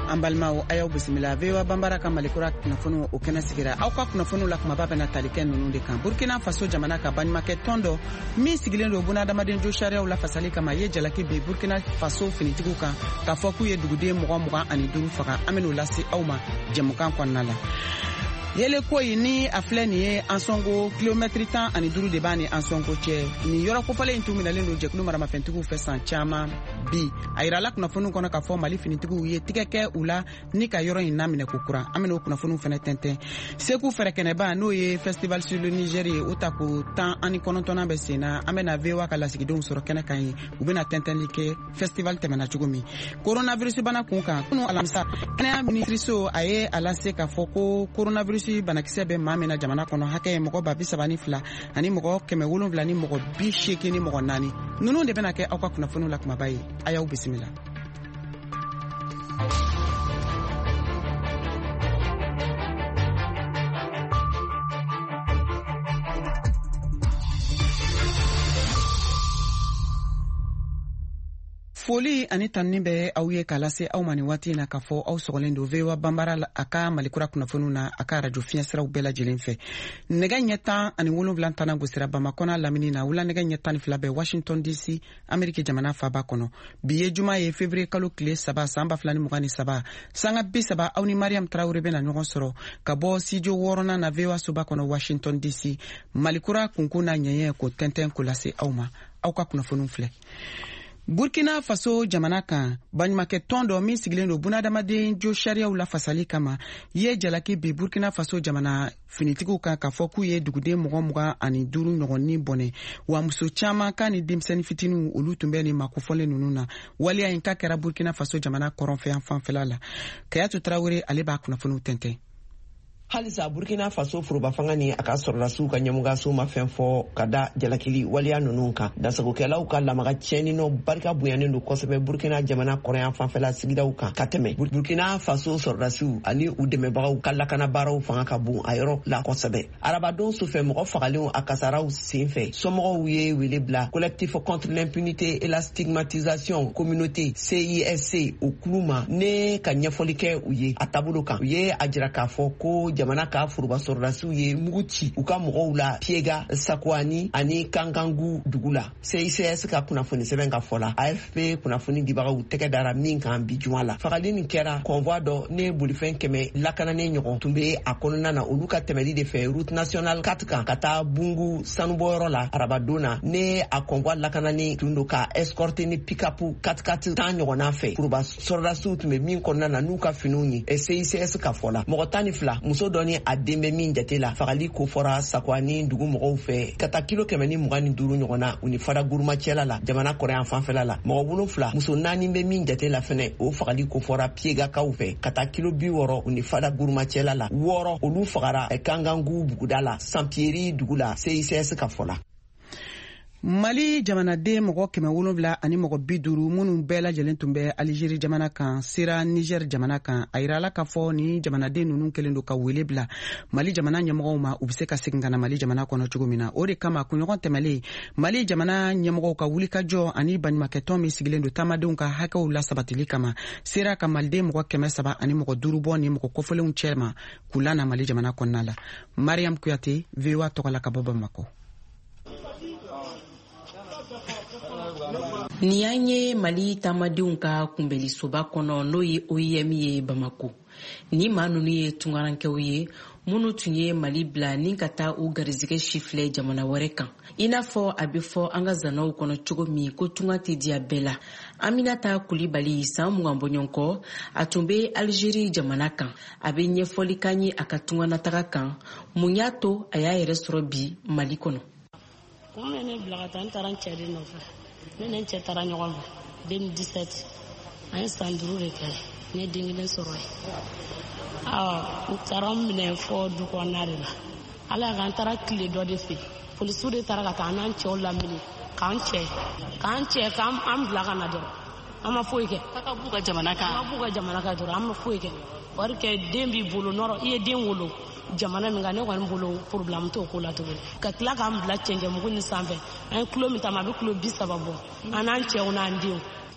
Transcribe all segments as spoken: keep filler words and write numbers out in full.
an balimaw a y'aw bisimila V O A Banbara ka malikura kunnafoni o kɛnɛ sigira aw ka kunnafoni la kumaba bɛna tali kɛ ninnu de kan. Burkina Faso jamana ka baɲumankɛ tɔn dɔ min sigilen don bunadamaden jo sariyaw lafasali kama ye jalaki bi Burkina Faso finitigiw kan k'a fɔ k'u ye duguden mugan mugan ani duuru faga. An bɛn'o lase aw ma jɛmukan kɔnɔna la. Yele ko yi ni a filɛ nin ye Ansongo kilomɛtiri tan ani duuru de b'a ni Ansongo cɛ. Ni yɔrɔ kofɔlen in tun minɛlen don jɛkulu maramafɛntigiw fɛ san caman bi. A yirala kunnafoniw kɔnɔ k'a fɔ Mali finitigiw ye tigɛ kɛ u la ni ka yɔrɔ in naminɛ kokura. An bɛna o kunnafoniw fɛnɛ tɛntɛn. Seku Fɛrɛkɛnɛba n'o ye Festival sur le Niger ye o ta ko tan ani kɔnɔntɔnnan bɛ sen na. An bɛna V O A ka lasigidenw sɔrɔ kɛnɛ kan ye. U bɛna tɛntɛnli kɛ festival tɛmɛna cogo min. Coronavirus bana kun kan. Kunu alamisa kɛnɛya minisiriso a ye a lase k'a fɔ ko coronavirus banakisɛ bɛ maa min na jamana kɔnɔ hakɛ ye mɔgɔ ba bi saba ni fila ani mɔgɔ kɛmɛ wolonwula ni mɔgɔ bi seegin ni mɔgɔ naani. Ninnu de bɛna kɛ aw ka kunnafoniw la kumaba ye. A y'aw bisimila. Foli ani tanni bɛ aw ye k'a lase aw ma ni waati na k'a fɔ aw sɔgɔlen don V O A Banbara a ka malikura kunnafoniw na a ka radio fiɲɛ siraw bɛɛ lajɛlen fɛ. Nɛgɛ ɲɛ tan ani wolonwula tana gosira Bamakɔ n'a lamini na wula nɛgɛ ɲɛ tan ni fila bɛ Washington D C Ameriki jamana faaba kɔnɔ. Bi ye juma ye février kalo tile saba san ba fila ni mugan ni saba sanga bi saba aw ni Mariam Traoré bɛna ɲɔgɔn sɔrɔ ka bɔ studio wɔɔrɔnan na V O A soba kɔnɔ Washington D C. Malikura kunkun n'a ɲɛɲɛ ko tɛntɛn ko lase aw ma. Aw ka kunnafoniw filɛ. Burkina Faso jamana kan baɲumankɛ tɔn dɔ min sigilen don bunadamaden jo sariyaw lafasali kama ye jalaki bi Burkina Faso jamana finitigiw kan k'a fɔ k'u ye duguden mugan mugan ani duuru ɲɔgɔn ni bɔnɛ wa muso caman ka ni denmisɛnnin fitiniw olu tun bɛ ni makofɔlen ninnu na. Waliya in ka kɛra Burkina Faso jamana kɔrɔnfɛyan fanfɛla la. Kayatu Traoré ale b'a kunnafoniw tɛntɛn. Halisa Burkina Faso furuba fanga ni a ka sɔrɔdasiw ka ɲɛmɔgɔso ma fɛn fɔ ka da jalakili waliya ninnu kan. Dasagokɛlaw ka lamaga tiɲɛni nɔ barika bonyanen don kosɛbɛ Burkina jamana kɔrɔyan fanfɛla sigidaw kan ka tɛmɛ. Burkina Faso sɔrɔdasiw ani u dɛmɛbagaw ka lakana baaraw fanga ka bon a yɔrɔ la kosɛbɛ. Arabadon sufɛ mɔgɔ fagalenw a kasaraw senfɛ somɔgɔw ye wele bila collectif contre l'impunité et la stigmatisation communauté C I S C o kulu ma ne ka ɲɛfɔli kɛ u ye a taabolo kan. U ye a jira k'a fɔ ko jamana ka furuba sɔrɔdasiw ye mugu ci u ka mɔgɔw la Piega, Sakwani ani Kankangu dugu la. C I C S ka kunnafoni sɛbɛn ka fɔ la A F P kunnafoni dibagaw tɛgɛ dara min kan bi juma la. Fagali nin kɛra convoi dɔ ne bolifɛn kɛmɛ lakananen ɲɔgɔn tun bɛ a kɔnɔna na olu ka tɛmɛli de fɛ route nationale quatre kan ka taa Bungu sanubɔyɔrɔ la arabadon ne a convoi lakananen tun do ka escorter ni pick-up quatre quatre tan ɲɔgɔnna fɛ. Furuba sɔrɔdasiw tun bɛ min kɔnɔna na n'u ka finiw ye C I C S ka fɔ la. Mɔgɔ tan ni fila muso dɔ ni a den bɛ min jate la fagali ko fɔra Sakwani dugu mɔgɔw fɛ ka taa kilo kɛmɛ ni mugan ni duuru ɲɔgɔnna u ni fada guruma cɛla la jamana kɔrɔyan fanfɛla la. Mɔgɔ wolonwula muso naani bɛ min jate la fɛnɛ o fagali ko fɔra Piegakaw fɛ ka taa kilo bi wɔɔrɔ u ni fada guruma cɛla la. Wɔɔrɔ olu fagara Kangangu buguda la Sanpieri dugu la C I C S ka fɔ la. Mali jamanaden mɔgɔ kɛmɛ wolonwula ani mɔgɔ bi duuru minnu bɛɛ lajɛlen tun bɛ Algérie jamana kan sera Niger jamana kan. A yirala k'a fɔ ni jamanaden ninnu kɛlen don ka wele bila Mali jamana ɲɛmɔgɔw ma u bɛ se ka segin ka na Mali jamana kɔnɔ cogo min na. O de kama kunɲɔgɔn tɛmɛlen Mali jamana ɲɛmɔgɔw ka wulikajɔ ani baɲumankɛtɔn min sigilen don taamadenw ka hakɛw la sabatili kama sera ka Maliden mɔgɔ kɛmɛ saba ani mɔgɔ duuru bɔ ni mɔgɔ kɔfɔlenw cɛ ma k'u lana Mali jamana kɔnɔna la. Mariam Kuyate V O A tɔgɔ la ka bɔ Bamakɔ. Ni y'an ye Mali taamadenw ka kunbɛlisoba kɔnɔ n'o ye O I M ye Bamako. Ni maa ninnu ye tungarankɛw ye minnu tun ye Mali bila ni ka taa u garizigɛ sifilɛ jamana wɛrɛ kan. I n'a fɔ a bɛ fɔ an ka zanaw kɔnɔ cogo min ko tunga tɛ diya bɛɛ la. Aminata Kulibali san mugan bɔɲɔgɔn kɔ a tun bɛ Algérie jamana kan. A bɛ ɲɛfɔli k'an ye a ka tunganataga kan. Mun y'a to a y'a yɛrɛ sɔrɔ bi Mali kɔnɔ. Kun bɛ ne bila ka taa n taara n cɛ de nɔfɛ. Ne ni n cɛ taara ɲɔgɔn fɛ deux mille dix-sept an ye san duuru de kɛ n ye den kelen sɔrɔ yen. Awɔ n taara n minɛ fɔ du kɔnɔna de la. Ala y'a kɛ an taara tile dɔ de fɛ polisiw de taara ka taa an n'an cɛw lamini k'an cɛ k'an cɛ k'an bila ka na dɔrɔn an ma foyi kɛ. K'a ka b'u ka jamana kan. An ma b'u ka jamana kan dɔrɔn an ma foyi kɛ. Wari kɛ den b'i bolo nɔrɔ i ye den wolo jamana min kan ne kɔni bolo problème t'o ko la tuguni. Ka tila k'an bila cɛncɛnmugu ni sanfɛ an ye kilo min ta ma a bɛ kilo bi saba bɔ an n'an cɛw n'an denw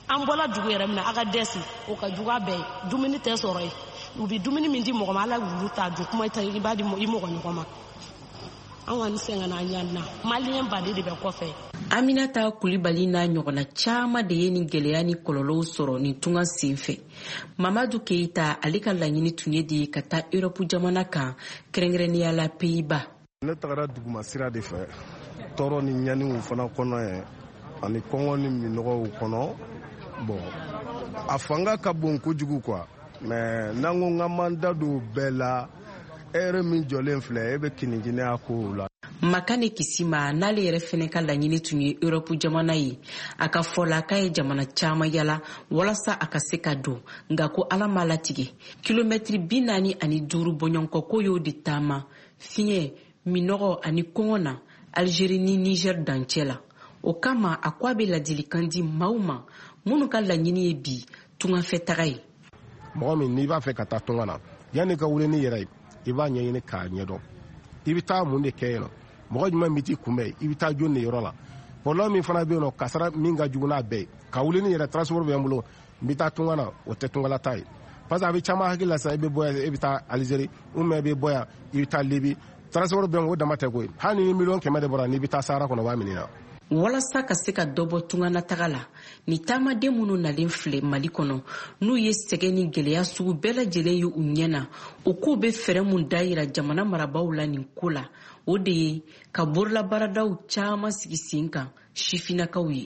an bɔla dugu yɛrɛ min na a ka dɛsi o ka jugu a bɛɛ ye dumuni tɛ sɔrɔ ye u bɛ dumuni min di mɔgɔ ma ala wulu ta dun kuma i b'a di i mɔgɔ ɲɔgɔn ma an kɔni sɛgɛnna an ɲani na maliyɛn baden de bɛ kɔfɛ. Aminata Kulibali n'a ɲɔgɔnna caman de ye nin gɛlɛya ni kɔlɔlɔw sɔrɔ nin tunga sen fɛ. Mamadu Keita ale ka laɲini tun ye de ka taa Europe jamana kan kɛrɛnkɛrɛnnenya la Pays-Bas. Ne tagara duguma sira de fɛ tɔɔrɔ ni ɲaniw fana kɔnɔ ye ani kɔngɔ ni minɔgɔw kɔnɔ bon a fanga ka bon kojugu quoi mais n'an ko ŋa man da don bɛɛ la ere min jɔlen filɛ e bɛ kiniginɛya kow la. Makane Kisima n'ale yɛrɛ fɛnɛ ka laɲini tun ye Europe jamana ye a ka fɔla k'a ye jamana caman yala walasa a ka se ka don nka ko ala m'a latigɛ kilomɛtiri bi naani ani duuru bɔɲɔgɔnkɔ ko y'o de taama fiɲɛ minɔgɔ ani kɔngɔ na Algérie ni Niger dancɛ la o kama a ko a bɛ ladilikan di maaw ma minnu ka laɲini ye bi tungafɛ taga ye. Mɔgɔ min n'i b'a fɛ ka taa tunga na yanni ka wuli ni yɛrɛ ye i b'a ɲɛɲini k'a ɲɛdɔn i bɛ taa mun de kɛ yen nɔ mɔgɔ jumɛn bɛ t'i kunbɛn i bɛ taa jɔn de yɔrɔ la problème min fana bɛ yen nɔ kasara min ka jugu n'a bɛɛ ye ka wuli ni yɛrɛ transport bɛ n bolo n bɛ taa tunga na o tɛ tungala ta ye parce que a bɛ caman hakili la sisan i bɛ bɔ yan i bɛ taa Algérie ou bien i bɛ bɔ yan i bɛ taa Libye transport bɛ o dama tɛ koyi hali ni miliyɔn kɛmɛ de bɔra n'i bɛ taa Sahara kɔnɔ o b'a minɛ. Walasa ka se ka dɔ bɔ tungana taga la ni taamaden minnu nalen filɛ Mali kɔnɔ n'u ye sɛgɛn ni gɛlɛya sugu bɛɛ lajɛlen ye u ɲɛna u k'u bɛ fɛɛrɛ mun dayira jamana marabaaw la nin ko la o de ye ka bololabaaradaw caman sigi sen kan sifinnakaw ye.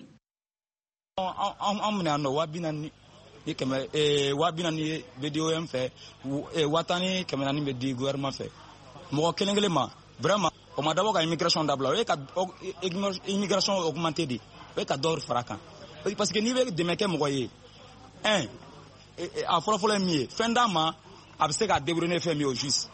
An minɛ nɔ waa bi naani ni kɛmɛ waa bi naani bɛ di O M fɛ waa tan ni kɛmɛ naani bɛ di gouvernement fɛ mɔgɔ kelen kelen ma vraiment o ma dabɔ ka immigration dabila o ye ka immigration augmenter de o ye ka dɔw fara kan parce que n'i bɛ dɛmɛ kɛ mɔgɔ ye un a fɔlɔfɔlɔ ye min ye fɛn d'a ma a bɛ se ka débrouiller fɛn min ye o juste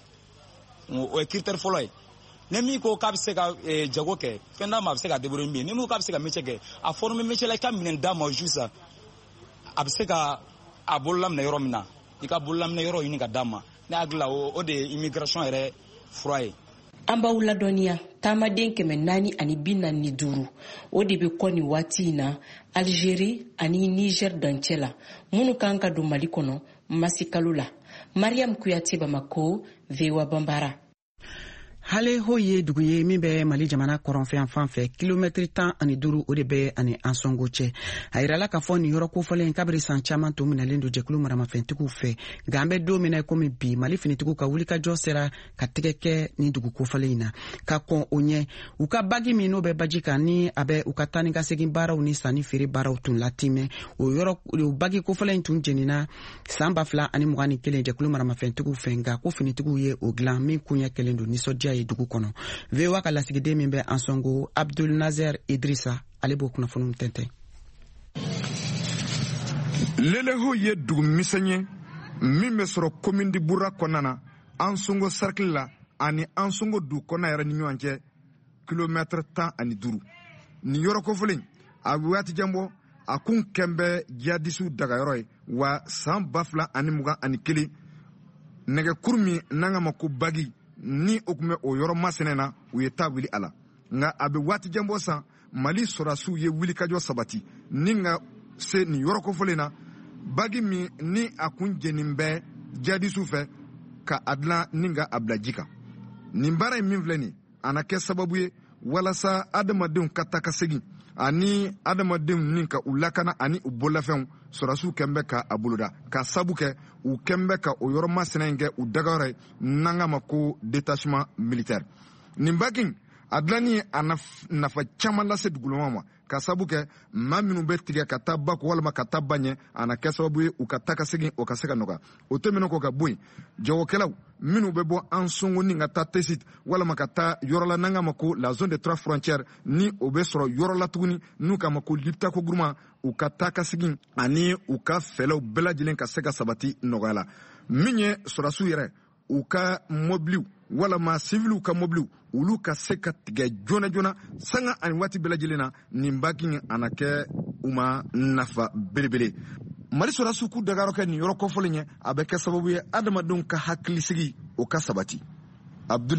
o ye critère fɔlɔ ye ni min ko k'a bɛ se ka jago kɛ fɛn d'a ma a bɛ se ka débrouiller min ye ni min ko k'a bɛ se ka métier kɛ a former métier la i ka minɛn d'a ma juste a bɛ se ka a bololaminɛ yɔrɔ min na i ka bololaminɛ yɔrɔ ɲini ka d'a ma ne hakili la o de ye immigration yɛrɛ fura ye. An b'aw ladɔnniya taamaden kɛmɛ naani ani bi naani ni duuru o de bɛ kɔ nin waati in na Algérie ani Niger dancɛ la minnu kan ka don Mali kɔnɔ masi kalo la. Mariam Kuyate Bamako, V O A Bambara. Hale ho ye dugu ye min bɛ Mali jamana kɔrɔnfɛn fan fɛ kilomɛtiri tan ani duuru o de bɛ ani an sɔngo cɛ a yirala k'a fɔ nin yɔrɔ kofɔlen kabiri san caman to minɛlen don jɛkulu maramafɛntigiw fɛ nka an bɛ don min na komi bi Mali finitigiw ka wulikajɔ sera ka tɛgɛ kɛ nin dugu kofɔlen in na ka kɔn o ɲɛ u ka bagi min n'o bɛ baji kan ni a bɛ u ka taa ni ka segin baaraw ni sanni feere baaraw tun latimɛ o yɔrɔ o bagi kofɔlen tun jenina san ba fila ani mugan ni kelen jɛkulu maramafɛntigiw fɛ nka ko finitigiw ye o dilan min kun ɲɛ kelen don nisɔndiya ye dugu kɔnɔ. V O A ka lasigiden min bɛ an sɔngo Abdul Nazer Idrissa ale b'o kunnafoniw tɛntɛn. Leleho ye dugu misɛn ye min bɛ sɔrɔ commune de Boura kɔnɔna na an sɔngo cercle la ani an sɔngo du kɔnɔ yɛrɛ ni ɲɔgɔn cɛ kilomɛtiri tan ani duuru nin yɔrɔ kofɔlen a bɛ waati jan bɔ a kun kɛn bɛ jihadisiw dagayɔrɔ ye wa san ba fila ani mugan ani kelen nɛgɛkuru min n'an ka ma ko bagi ni o tun bɛ o yɔrɔ masɛnɛ na u ye taa wuli a la nka a bɛ waati jan bɔ san Mali sɔrɔdasiw ye wulikajɔ sabati ni ka se nin yɔrɔ kofɔlen na bagi min ni a kun jɛnnen bɛ jihadisiw fɛ ka a dilan ni ka a bila ji kan nin baara in min filɛ nin a na kɛ sababu ye walasa adamadenw ka taa ka segin ani adamadenw ni ka u lakana ani u bololafɛnw sɔrɔdasiw kɛn bɛ ka a boloda ka sabu kɛ u kɛn bɛ ka o yɔrɔ masina in kɛ u dagayɔrɔ ye n'an k'a ma ko détachement militaire nin bagi a dilanni a nafa caman lase dugulama ma ka sabu kɛ maa minnu bɛ tigɛ ka taa ba kɔ walima ka taa ba ɲɛ a na kɛ sababu ye u ka taa ka segin o ka se ka nɔgɔya o tɛmɛnen kɔ ka bɔ yen jagokɛlaw minnu bɛ bɔ an sɔngo ni ka taa tesit walima ka taa yɔrɔ la n'an k'a ma ko la zone de trois frontières ni o bɛ sɔrɔ yɔrɔ la tuguni n'u k'a ma ko liptako groupement u ka taa ka segin ani u ka fɛlɛw bɛɛ lajɛlen ka se ka sabati nɔgɔya la min ye sɔrɔdasiw yɛrɛ u ka mobiliw walama civiliw ka mobiliw olu ka se ka tigɛ joona joona sanga ani waati bɛɛ lajɛlen na nin bagi a na kɛ u ma nafa belebele Mali sɔrɔdasiw k'u dagayɔrɔ kɛ nin yɔrɔ kɔfɔlen ye a bɛ kɛ sababu ye adamadenw ka hakilisigi o ka sabati. Abdul